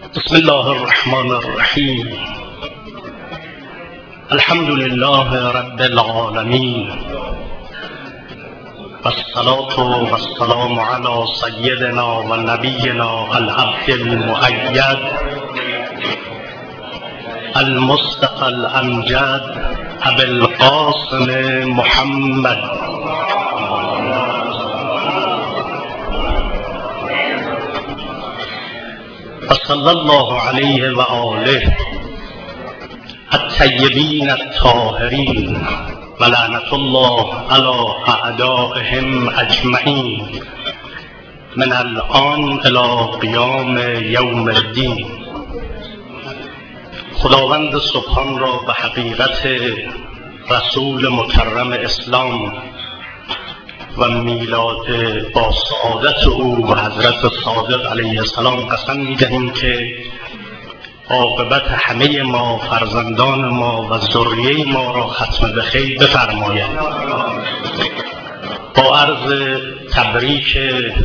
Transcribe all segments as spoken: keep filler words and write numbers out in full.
بسم الله الرحمن الرحیم. الحمد لله رب العالمین و الصلاة و السلام علی سیدنا و نبینا العبد المؤید المصطفى الامجد ابی القاسم محمد صلی الله علیه و آله الطیبین الطاهرین و لعنت الله علی اعدائهم اجمعین من الان الی قیام یوم الدین. خداوند سبحان را به حقیقت رسول مکرم اسلام و میلاد با سعادت او و حضرت صادق علیه السلام قسم می‌دهیم که عاقبت همه ما، فرزندان ما و ذریه ما را ختم به خیر بفرماید. با عرض تبریک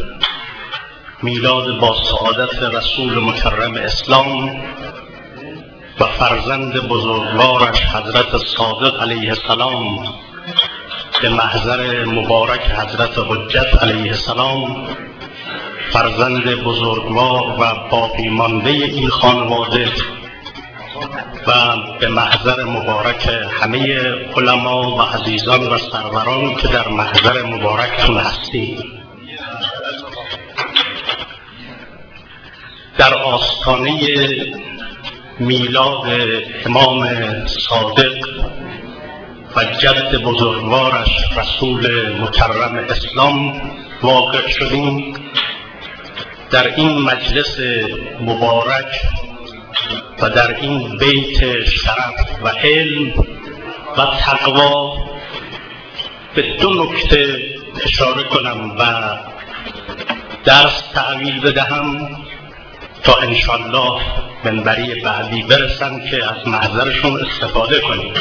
میلاد با سعادت رسول مکرم اسلام و فرزند بزرگوارش حضرت صادق علیه السلام به محضر مبارک حضرت حجت علیه السلام، فرزند بزرگوار و باقی مانده این خانواده، و به محضر مبارک همه علما و عزیزان و سروران که در محضر مبارکتون هستید. در آستانه میلاد امام صادق و جد بزرگوارش رسول مکرم اسلام واقع شدیم. در این مجلس مبارک و در این بیت شرف و علم و تقوا به دو نکته اشاره کنم و درس تعویل بدهم تا انشالله منبری بعدی برسن که از محضرشون استفاده کنیم.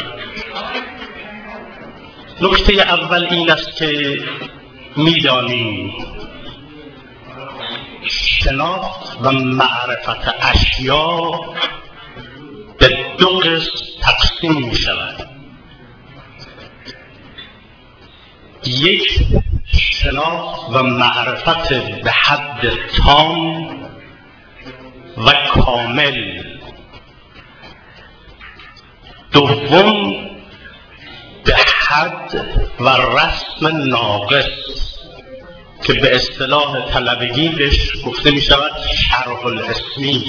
نکته اول این است که می‌دانیم شناخت و معرفت اشیا به دو قسم تقسیم می شود. یک، شناخت و معرفت به حد تام و کامل. دوم، به حد و رسم ناقص که به اصطلاح طلبگی بهش گفته می شود شرح الاسمی.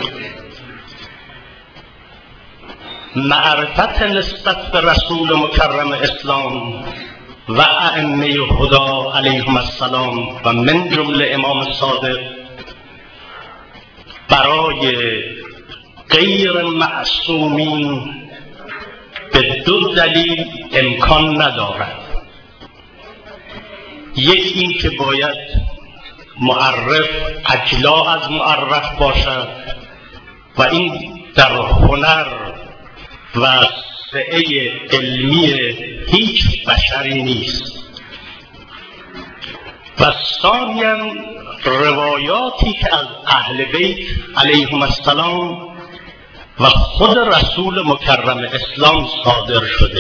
معرفت نسبت به رسول مکرم اسلام و ائمه هدا علیهم السلام و من جمله امام صادق برای غیر معصومین به دو دلیل امکان ندارد. یک، این که باید معرف اجلا از معرف باشد و این در هنر و سعه علمی هیچ بشری نیست. و ثانیاً روایاتی که از اهل بیت علیهم السلام و خود رسول مکرم اسلام صادر شده.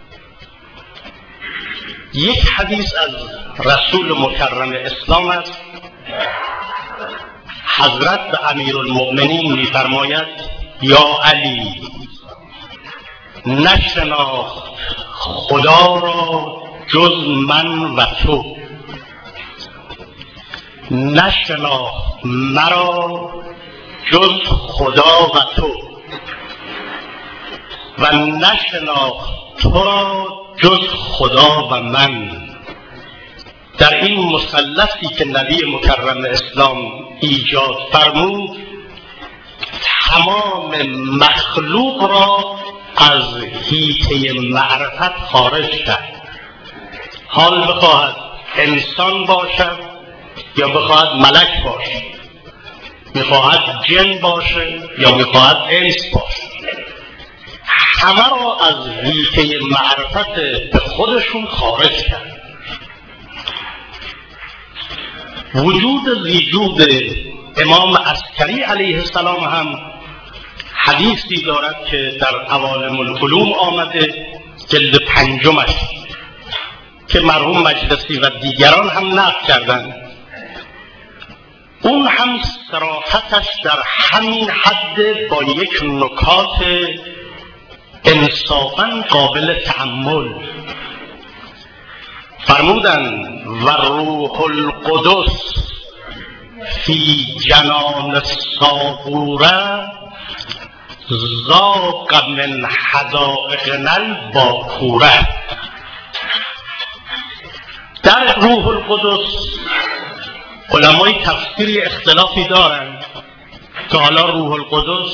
یک حدیث از رسول مکرم اسلام است. حضرت به امیرالمؤمنین می‌فرماید یا علی، نشناخت خدا را جز من و تو، نشناخت مرا جز خدا و تو، و نشناخت تو را جز خدا و من. در این مثلثی که نبی مکرم اسلام ایجاد فرمود، تمام مخلوق را از حیطه معرفت خارج کرد. حال بخواهد انسان باشد یا بخواهد ملک باشد، میخواهد جن باشه یا میخواهد انس باشه، همه را از حیطه معرفت به خودشون خارج کرد. وجود وجود امام عسکری علیه السلام هم حدیثی دارد که در عوالم العلوم آمده، جلد پنجمش، که مرحوم مجلسی و دیگران هم نقل کردند. اون هم صراحتش در همین حد با یک نکات انصافاً قابل تأمل. فرمودن و روح القدس فی جنان الصابوره ذاق من حدائقنا الباکوره. در روح القدس علمای تفسیری اختلافی دارند که حالا روح القدس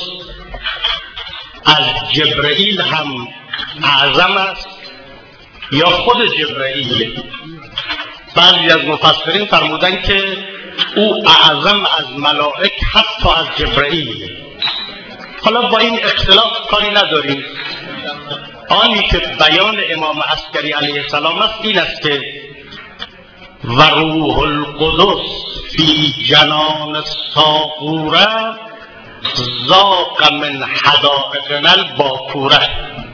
از جبرئیل هم اعظم است یا خود جبرئیل. بعضی از مفسرین فرمودن که او اعظم از ملائک حتی از جبرئیل. حالا با این اختلاف کاری نداریم. آنی که بیان امام عسکری علیه السلام است این است که و روح القدس فی جنان الصابوره ذاق من حدائقنا الباکوره.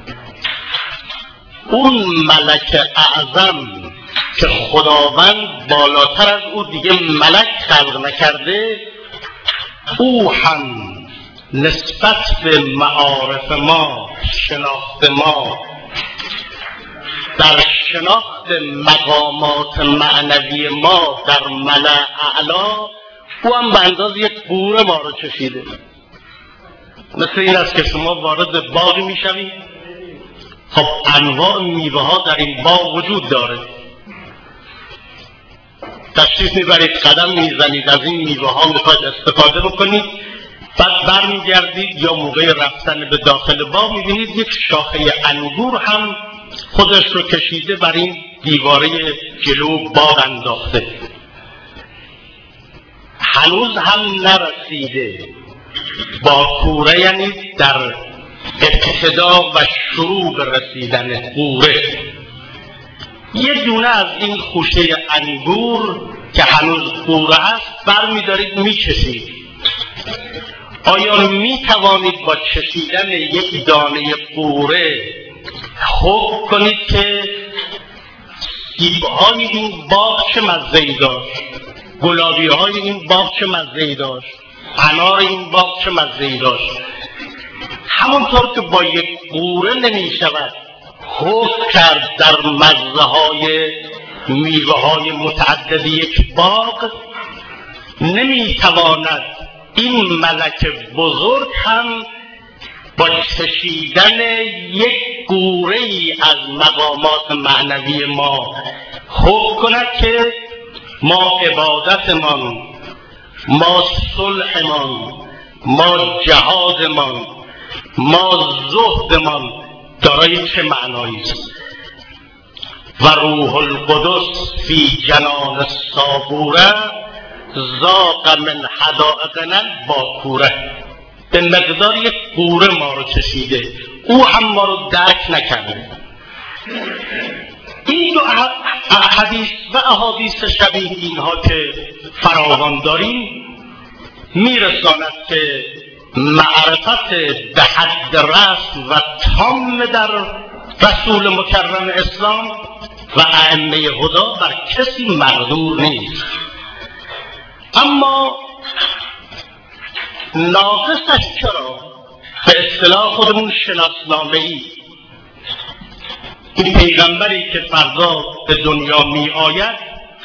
اون ملک اعظم که خداوند بالاتر از او دیگه ملک خلق نکرده، او هم نسبت به معارف ما، شناخت ما، در شناخت مقامات معنوی ما در ملأ اعلا، او هم به انداز یک قوره ما رو چشیده. مثل این است که شما وارد باغی میشوید، خب انواع میوه ها در این باغ وجود داره، تشریف میبرید، قدم میزنید، از این میوه ها میخواید استفاده بکنید، بعد برمیگردید یا موقع رفتن به داخل باغ میبینید یک شاخه انگور هم خودش رو کشیده بر این دیواره جلو باغ انداخته، هنوز هم نرسیده. باکوره یعنی در ابتدا و شروع به رسیدن قوره. یه دونه از این خوشه انگور که هنوز قوره است برمیدارید میچشید. آیا میتوانید با چشیدن یک دانه قوره حکم کنید که سیب‌های این باغ چه مزه‌ای داشت، گلابی‌های این باغ چه مزه‌ای داشت، انار این باغ چه مزه‌ای داشت؟ همونطور که با یک قوره نمی‌شود حکم کرد در مزه‌های میوه‌های متعدد یک باغ، نمی‌تواند این ملک بزرگ هم با چشیدن یک گوره ای از مقامات معنوی ما حکم کند که ما عبادتمان، ما صلحمان، ما جهادمان، ما زهدمان دارای چه معنایی است. و روح القدس فی جنان الصابوره ذاق من حدائقنا الباکوره. به مقدار یک قوره ما رو چشیده، او هم ما رو درک نکرده. این دو حدیث و احادیث شبیه اینها که فراوان داریم میرساند که معرفت به حد رسم و تام در رسول مکرم اسلام و ائمه هدا بر کسی مقدور نیست، اما ناقصش چرا؟ به اصطلاح خودمون شناسنامه‌ای. این پیغمبری که فردا به دنیا می آید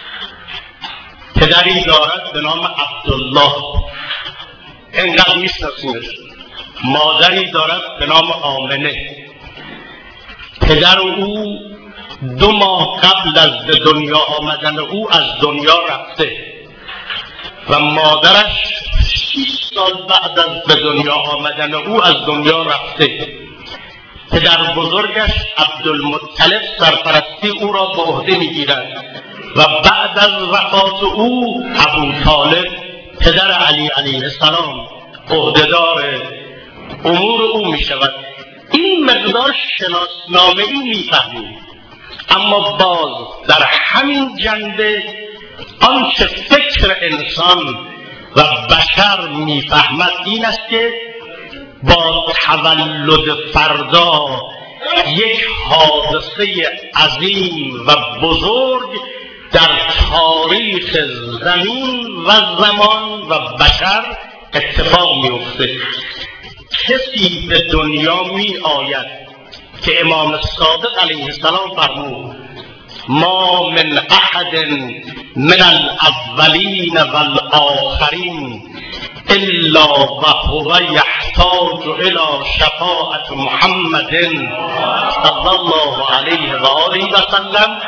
پدری دارد به نام عبدالله، اینقدر میشناسیمش. مادری دارد به نام آمنه، پدر او دو ماه قبل از به دنیا آمدن او از دنیا رفته و مادرش شش سال بعد از به دنیا آمدن او از دنیا رفته. پدر بزرگش عبدالمطلب سرپرستی او را به عهده میگیرد و بعد از وفات او ابوطالب پدر علی علیه السلام عهدهدار امور او می شود. این مقدار شناسنامه‌ای میفهمیم، اما باز در همین جنبه آنچه فکر انسان و بشر میفهمد این است که با تولد فردا یک حادثه عظیم و بزرگ در تاریخ زمین و زمان و بشر اتفاق میفته. کسی به دنیا می آید که امام صادق علیه السلام فرمود ما من احد من الاولین والآخرین الا و هو یحتاج الى شفاعت محمد صلی الله علیه و آله و سلم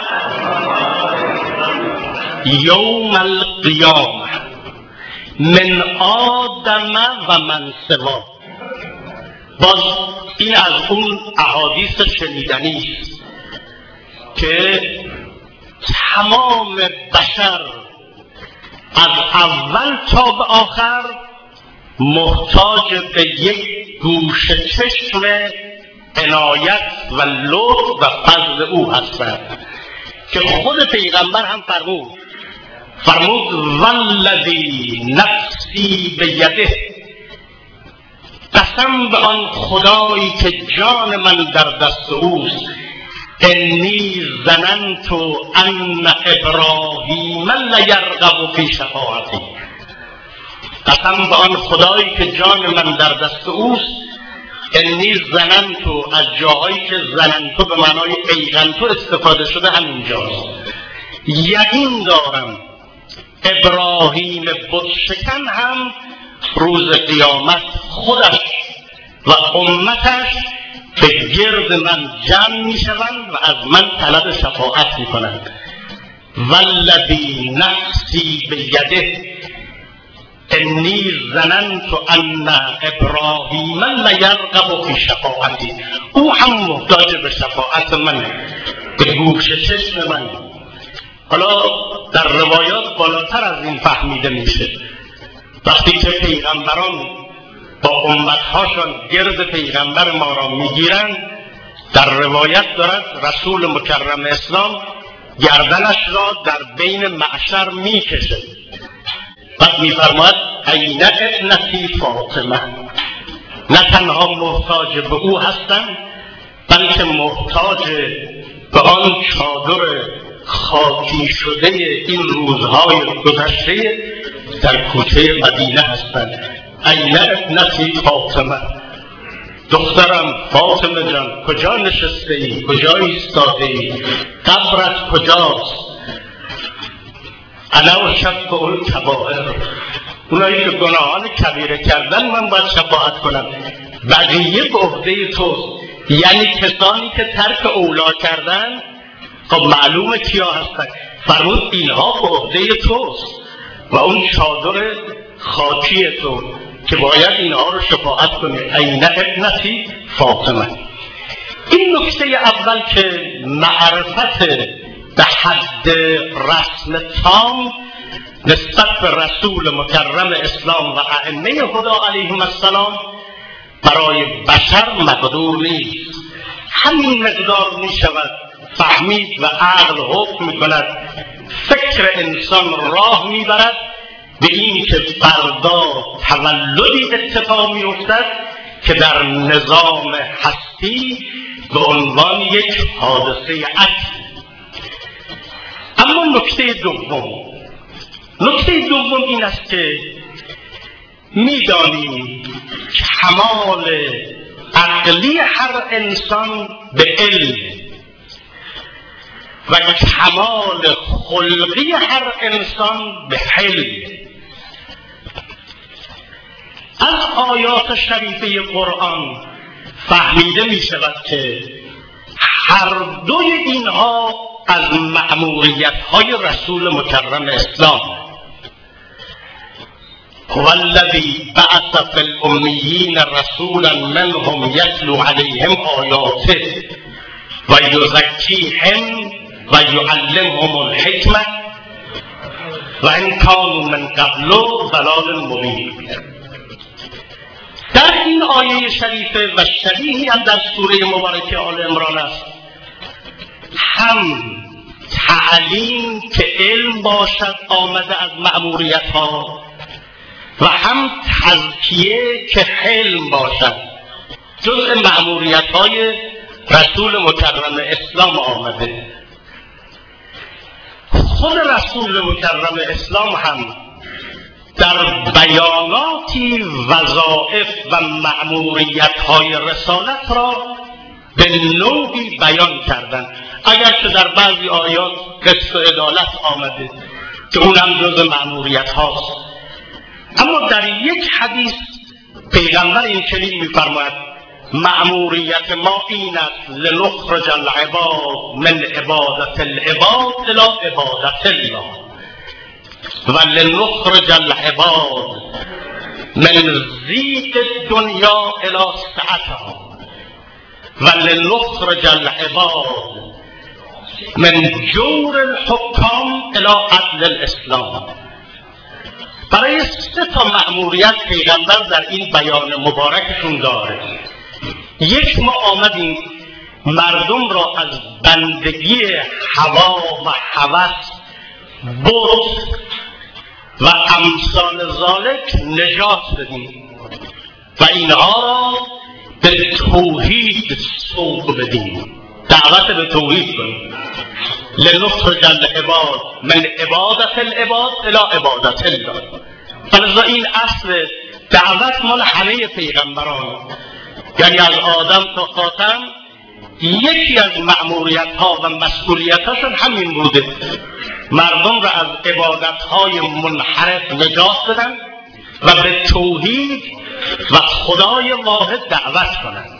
یوم القیامه من آدم و من سوا. باز این از اون احادیث شنیدنی است که تمام بشر از اول تا به آخر محتاج به یک گوش چشم عنایت و لطف و فضل او هستند که خود پیغمبر هم فرمود فرمود والذی نفسی بیده، قسم به آن خدایی که جان من در دست اوست، انی ظننت ان ابراهیم لیرغب فی شفاعتی، قسم به آن خدایی که جان من در دست اوست، انی ظننت از جاهایی که ظننت به معنای ایقنت استفاده شده همینجاست، یقین دارم ابراهیم بت شکن هم روز قیامت خودش و امتش به گرد من جمع می شوند و از من طلب شفاعت می کنند. والذی نفسی بیده انی ظننت ان ابراهیم لیرغب فی شفاعتی، او هم محتاج به شفاعت منه، به گوش چشم منه. حالا در روایات بالاتر از این فهمیده میشه. وقتی که پیغمبران با امتهاشان گرد پیغمبر ما را میگیرند، در روایت دارد رسول مکرم اسلام گردنش را در بین معشر میکشه، بعد میفرماید این ابنتی فاطمه، نه تنها محتاج به او هستم بلکه محتاج به آن چادر خاکی شده این روزهای گذشته در کوچه مدینه هستند. این ابنتی فاطمه، دخترم فاطمه جان کجا نشسته ای؟ کجا ایستاده ای؟ قبرت کجاست؟ انا و شفع الکبائر، اونایی که گناهان کبیره کردن من باید شفاعت کنم، بقیه به عهده توست. یعنی کسانی که ترک اولا کردن، خب معلومه کیا هستن، فرمود اینها به عهده توست و اون چادر خاکی تو که باید اینها رو شفاعت کنی. این ابنتی فاطمه. این نکته اول که معرفت به حد رسم تام نسبت به رسول مکرم اسلام و ائمه هدا علیهم السلام برای بشر مقدور نیست. همین مقدار می شود فهمید و عقل حکم می کند، فکر انسان راه می برد به این که فردا تولدی اتفاق می افتد که در نظام هستی به عنوان یک حادثه عکس. اما نکته دوم نکته دوم این است که می‌دانیم کمال عقلی هر انسان به علم و کمال خلقی هر انسان به حلم. از آیات شریفه قرآن فهمیده می شود که هر دوی اینها از مأموریت های رسول مکرم اسلام. هو الذی بعث فی الامیین رسولا منهم یتلو علیهم آیاته و یزکیهم و یعلمهم الحکمه و ان کانوا من قبل ضلال مبین. در این آیه شریفه و شبیهی هم در سوره مبارکه آل عمران است، هم تعلیم که علم باشد آمده از مأموریت ها و هم تزکیه که حلم باشد جزء مأموریت های رسول مکرم اسلام آمده. خود رسول مکرم اسلام هم در بیاناتی وظایف و مأموریت های رسالت را به نوعی بیان کردن، اگرچه در بعضی آیات قسط و عدالت آمده که اونم جز مأموریت هاست، اما در یک حدیث پیغمبر این چنین می‌فرماید: مأموریت ما این است لنخرج العباد من عبادت العباد الى عبادت الله و لنخرج العباد من ضیق الدنیا الى سعتها و لنخرج العباد من جور الحکام الى عدل الاسلام. برای سه تا مأموریت پیغمبر در این بیان مبارکشون داره. یک، ما آمدیم مردم را از بندگی هوا و هوس، بت و امثال ذالک نجات بدیم و اینها را به توحید سوق بدیم، دعوت به توحید کنیم. لنخرج العباد من عبادت العباد الى عبادت الله. فلذا این اصل دعوت مال همه پیغمبران، یعنی از آدم تا خاتم یکی از مأموریت ها و مسئولیت هاشون همین بوده، مردم را از عبادت های منحرف نجات بدن و به توحید و خدای واحد دعوت کنن.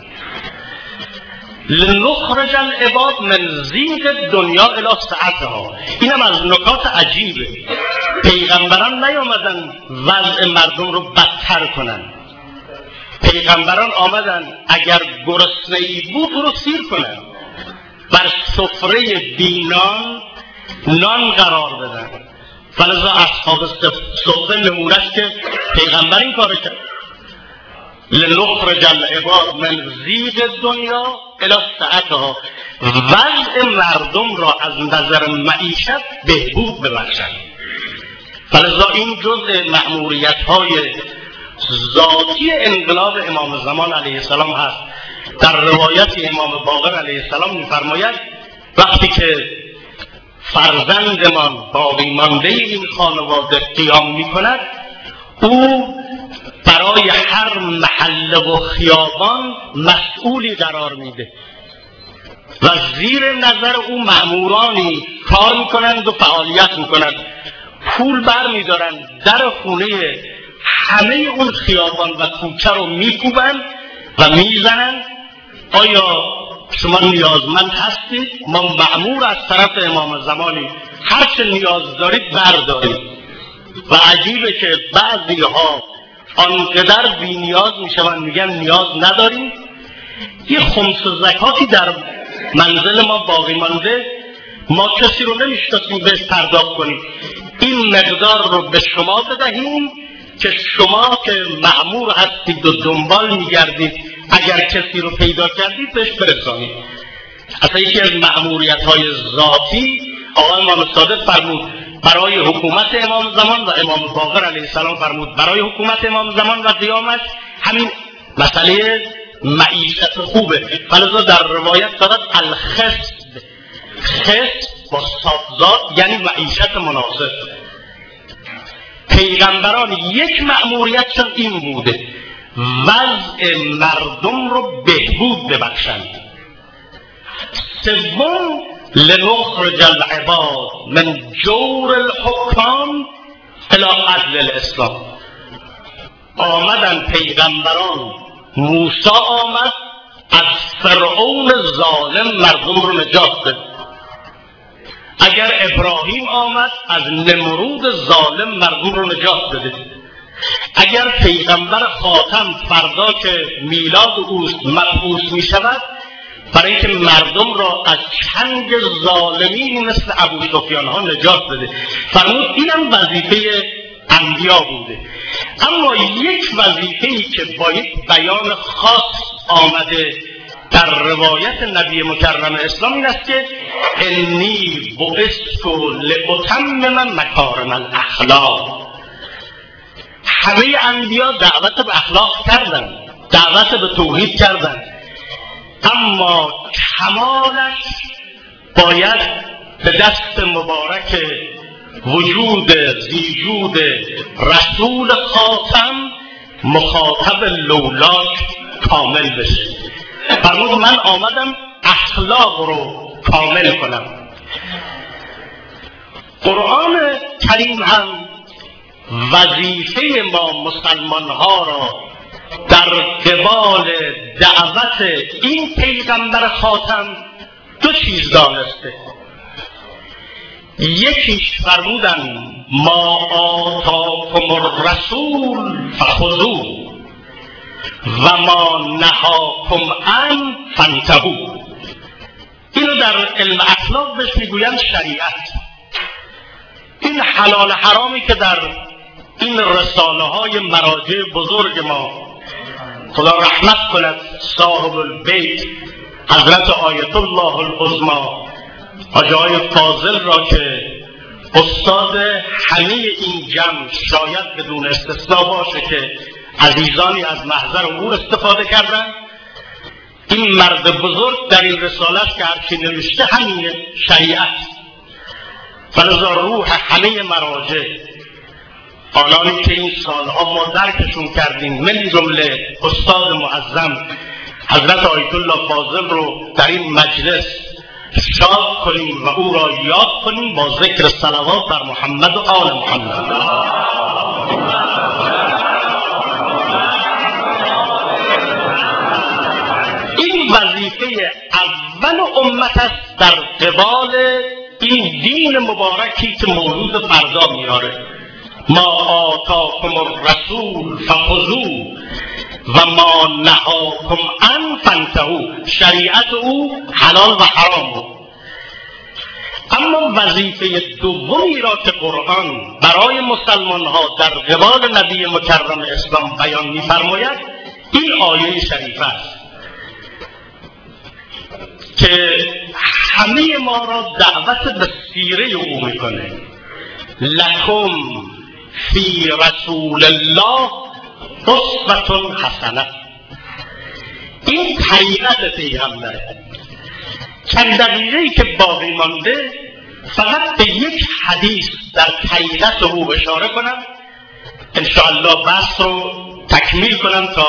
لنخرج العباد من ضیق الدنیا الی سعتها. اینم از نکات عجیبه. پیغمبران نیامدن وضع مردم رو بدتر کنن، پیغمبران آمدن اگر گرسنه‌ای بود او رو سیر کنن، بر سفره بینان نان قرار بدن. فلذا اصحاب صفه نمونه‌اش که پیغمبر این کارو کرد. لنخرج العباد من ضیق الدنیا الی سعتها، وضع مردم را از نظر معیشت بهبود ببخشند. فلذا این جزء مأموریت های ذاتی انقلاب امام زمان علیه السلام هست. در روایت امام باقر علیه السلام می‌فرماید وقتی که فرزندمان باقی مانده این خانواده قیام می‌کند، او برای هر محله و خیابان مسئولی قرار میده و زیر نظر او مأمورانی کار میکنند و فعالیت میکنند، پول بر میدارن، در خونه همه اون خیابان و کوچه رو میکوبن و میزنن: آیا شما نیازمند هستید؟ ما مأمور از طرف امام زمانی، هر چه نیاز دارید بردارید. و عجیبه که بعضی ها آنقدر بی نیاز میشوند میگن نیاز نداریم. یه خمس و زکاتی در منزل ما باقی مانده، ما کسی رو نمیشناسیم بهش پرداخت کنیم، این مقدار رو به شما بدهیم که شما که مأمور هستید و دنبال میگردید اگر کسی رو پیدا کردید بهش برسانید. اصلا یکی از مأموریت های ذاتی آقای امام صادق فرمود برای حکومت امام زمان و امام باقر علیه السلام فرمود برای حکومت امام زمان و قیامت همین مسئله معیشت خوبه. فلذا در روایت دارد الخصب، خصب با صادزاد یعنی معیشت مناسب. پیغمبران یک مأموریتشون این بوده وضع مردم رو بهبود ببخشند. سوم لنخرج العباد من جور الحکام الی عدل الاسلام. آمدن پیغمبران، موسی آمد از فرعون ظالم مردم رو نجات بده، اگر ابراهیم آمد از نمرود ظالم مردم رو نجات بده، اگر پیغمبر خاتم فردا که میلاد اوست مبعوث می شود برای اینکه مردم را از چنگ ظالمین مثل ابو سفیان ها نجات بده، فرمود اینم وظیفه انبیا بوده. اما یک وظیفه‌ای که با یک بیان خاص آمده در روایت نبی مکرم اسلام این است که انی بعثت لاتمم مکارم الاخلاق. همه انبیا دعوت به اخلاق کردن، دعوت به توحید کردن، اما کمالش باید به دست مبارک وجود زیجود رسول خاتم مخاطب لولاک کامل بشه. فرمود من آمدم اخلاق رو کامل کنم. قرآن کریم هم وظیفه ما مسلمان ها را در قبال دعوت این پیغمبر خاتم دو چیز دانسته. یکیش فرمودن ما آتاکم الرسول فخذوه و ما نهاکم عنه فانتهوا. اینو در علم اخلاق بهش میگویند شریعت. این حلال حرامی که در این رساله های مراجع بزرگ ما، خدا رحمت کند صاحب البیت حضرت آیت الله العظمی حاجی آقای فاضل را که استاد همه این جمع شاید بدون استثناء باشه که عزیزانی از محضر او استفاده کردن، این مرد بزرگ در این رسالت که هرچی نوشته همین شریعت. فلذا روح همه مراجع آنانی که این سالها ما درکشون کردیم من جمله استاد معظم حضرت آیت الله فاضل رو در این مجلس شاد کنیم و او را یاد کنیم با ذکر صلوات بر محمد و آل محمد. این وظیفه اول امت است در قبال این دین مبارکی که مولود فردا میاره. ما آتاکم الرسول فخذوه و ما نهاکم عنه فانتهوا. شریعت او حلال و حرام بود. اما وظیفه دومی را که قرآن برای مسلمان ها در قبال نبی مکرم اسلام بیان می‌فرماید این آیه شریفه است که همه ما را دعوت به سیره او میکنه. لکم فی رسول الله اسوة حسنه. این طریقت پیغمبره. چند دقیقه‌ای که باقی مانده فقط به یک حدیث در طریقت او اشاره کنم، انشاءالله بحث رو تکمیل کنم تا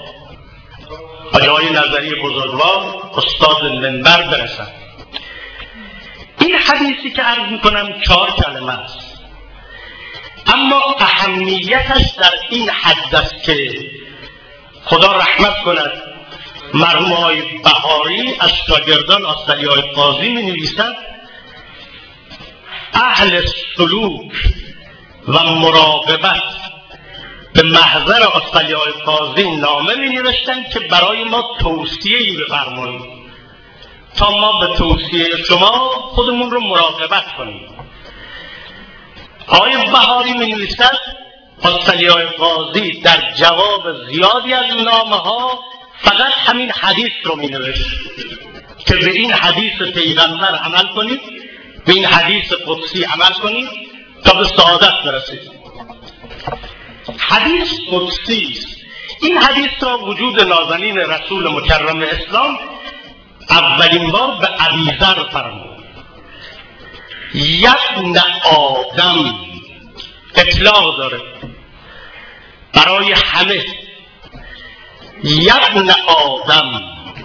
آقای نظری بزرگوار استاد منبر برسن. این حدیثی که عرض میکنم چهار کلمه است، اما اهمیتش در این حد است که خدا رحمت کند مرحوم آقای بهاری از شاگردان آستالی های قاضی می نویسند اهل سلوک و مراقبت به محضر آستالی های قاضی نامه می نوشتند که برای ما توصیه‌ای بفرمایید تا ما به توصیه شما خودمون رو مراقبت کنیم. آقای بهاری می نویسند آستالی های قاضی در جواب زیادی از نامه ها فقط همین حدیث رو می نوشت که به این حدیث پیغمبر عمل کنید، به این حدیث قدسی عمل کنید تا به سعادت برسید. حدیث قدسی است. این حدیث را وجود نازنین رسول مکرم اسلام اولین بار به ابیذر فرمود. یبن آدم اطلاق داره برای همه. یبن آدم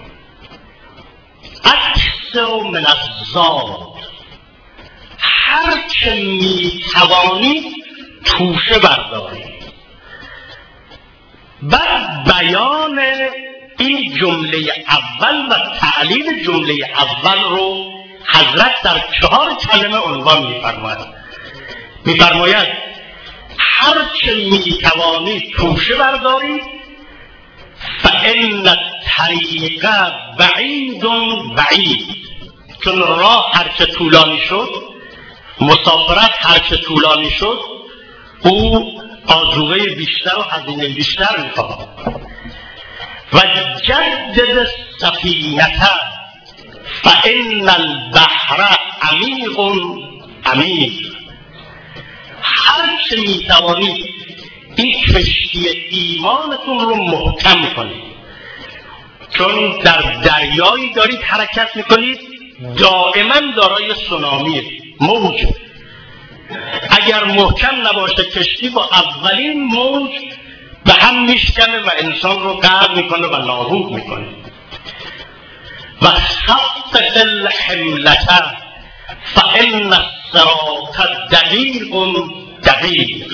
اکثر من الزاد، هر چه می توانی توشه برداری. بعد بیان این جمله اول و تعلیل جمله اول رو حضرت در چهار کلمه عنوان می‌فرماید. می‌فرماید هر چه می توانی توشه برداری، فإن الطریق بعید بعید. چون راه هرچه طولانی شد، مسافرت هرچه طولانی شد، او آذوقه بیشتر و هزینه بیشتر میخواد. و جدد سفینه فإن البحر عمیق عمیق. هرچه میتوانی این کشتی ایمانتون رو محکم کنید، چون در دریایی دارید حرکت میکنید دائما دارای سونامی، موج. اگر محکم نباشه کشتی با اولین موج به هم میشکنه و انسان رو غرق میکنه و نابود میکنه. و خفف الحملته فان الصراط دقیق دقیق.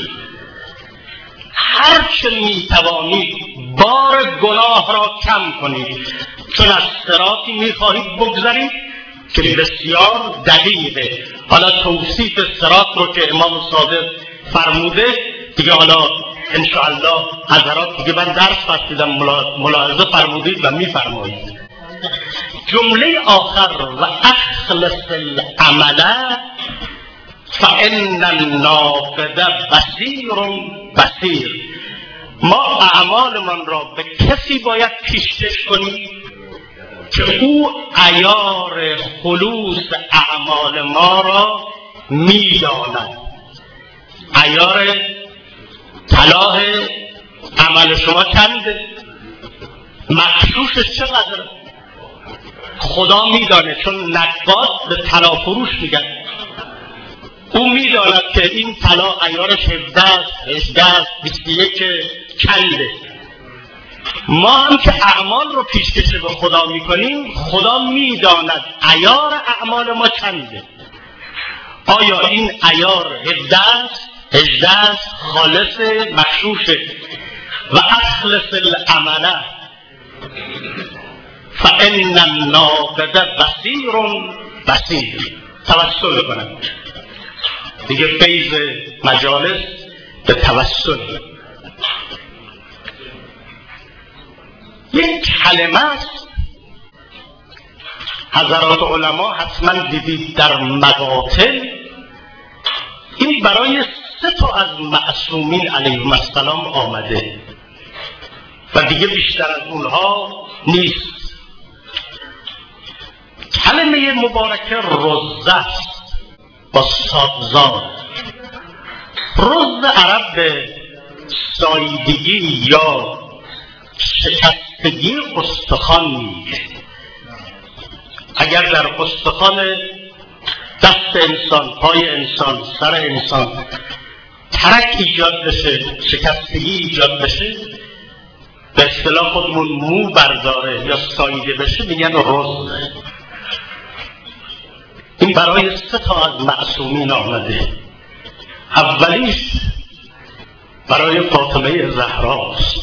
هرچه میتوانید بار گناه را کم کنید، چون از صراطی میخواهید بگذرید که بسیار دقیقه. حالا توصیف صراط رو که امام صادق فرموده دیگه، حالا انشاءالله حضرات دیگه من درس فرستیدم ملاحظه فرمودید و میفرمایید. جمله آخر و اخلص العمل فان الناقد بصیر بصیر. ما اعمالمان را به کسی باید پیشکش کنیم که او عیار خلوص اعمال ما را میداند. عیار طلاه عمل شما چنده، مغشوشش چقدر، خدا میدانه، چون نقاد به طلا فروش میگن. او میداند که این طلا عیارش هفده است، هجده است، بیست و یک چنده. ما هم که اعمال رو پیشکش به خدا میکنیم، خدا میداند عیار اعمال ما چنده. آیا این عیار هفده است، هجده است، خالص، مغشوشه؟ و اخلص العمل فان الناقد بصیر بصیر. توسل کنم دیگه، فیض مجالس به توسل. یک کلمه است حضرات علما حتما دیدید در مقاتل، این برای سه تا از معصومین علیهم السلام آمده و دیگه بیشتر از اونها نیست. کلمه مبارکه رزه است با سابزان. رز عرب به ساییدگی یا شکستگی استخوان میگه. اگر در استخوان دست انسان، پای انسان، سر انسان ترک ایجاد بشه، شکستگی ایجاد بشه، به اصطلاح خودمون مو برداره یا ساییده بشه، میگن رزه. این برای سه تا از معصومین آمده. اولیش برای فاطمه زهراست.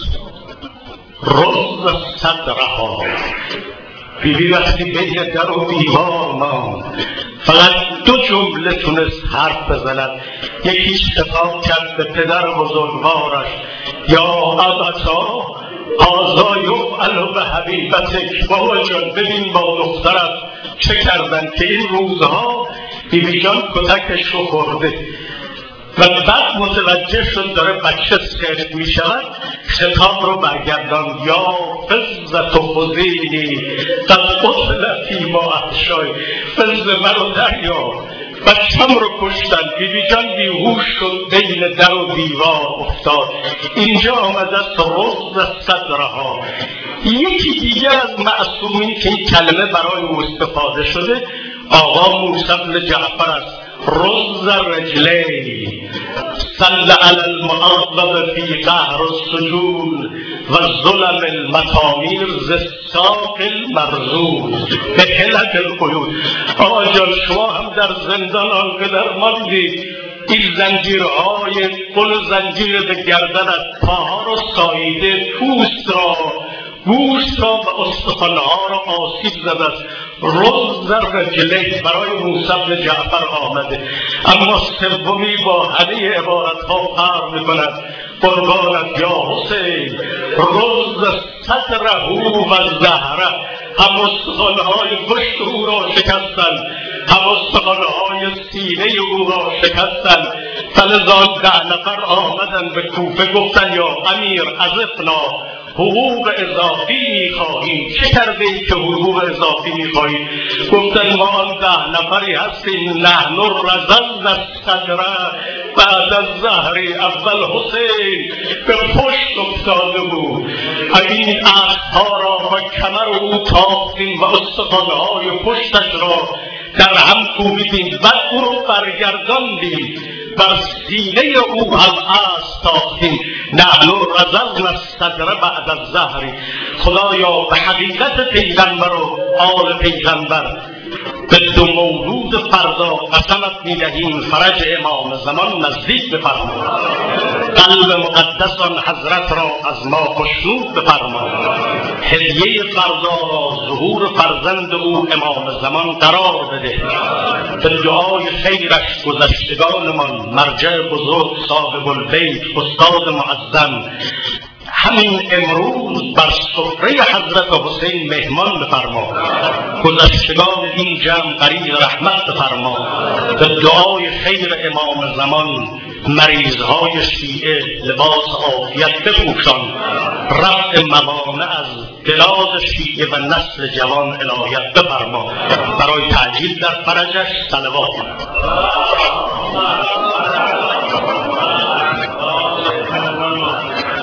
رز صدرها، بیبی وقتی بین در و دیوار ماند، فقط دو جمله تونست حرف بزند. یکیش خطاب کرد به پدر بزرگوارش، یا ابتا هذا یفعل به حبیبتک. بابا جان ببین با دخترت چه کردن که این روزها بیبی جان کتکش رو خورده. و بعد متوجه شد داره بچه سرد می شود، خطاب رو برگردان، یا فزت و خزینی قد قتل فی ما احشای. فز من رو دریا، بچم رو کشتن. بیبی جان بیهوش شد، بین در و دیوار افتاد. اینجا آمده است رز صدرها. یکی دیگر از معصومین که این کلمه برای او استفاده شده آقا موسی بن جعفر است. رز رجلی صل علی المعظم فی قهر السجون و ظلم المطامیر ز الساق المرزون به حلق القیود. آقا جان شما هم در زندان آنقدر ماندید، این زنجیرهای قل زنجیر به گردنت، پاها رو ساییده، پوست را، گوشت را و استخوانها را آسیب زده. رز رجلی برای موسی بن جعفر آمده. اما سومی با همه عبارتها فرق میکند. قربانت یا حسین، رز صدره و زهره. هم استخوانهای پشت او را شکستند، هم استخوانهای سینه او را شکستند. فلذا ده نفر آمدن به کوفه، گفتن یا امیر عزفنا، حقوق اضافی میخواهیم. چه کرده ای که حقوق اضافی میخواهیم؟ گفتن ما آن ده نفری هستیم، نحن رزلنا الصدر بعد از زهری اول حسین به پشت افتاده بود. این اسبها را با کمر او تاختیم و استخوان‌های پشتش را در هم کوبیدیم و او رو برگرداندیم، بر سینه او هم اسب تاختیم. نحن رزقنا الصدر بعد الزهر. خدایا به حقیقت پیغمبر و آل پیغمبر به دو مولود فردا قسمت می‌دهیم فرج امام زمان نزدیک بفرما. قلب مقدس آن حضرت را از ما خوشنود بفرما. هدیه فردا را ظهور فرزند او امام زمان قرار بده. به دعای خیرش گذشتگانمان مرجع بزرگ صاحب البیت استاد معظم همین امروز بر سفره حضرت حسین مهمان بفرما. گذشتگان این جمع قریب رحمت بفرما. به دعای خیر امام زمان مریضهای شیعه لباس عافیت بپوشان. رفع موانع از بلاد شیعه و نسل جوان عنایت بفرما. برای تعجیل در فرجش صلوات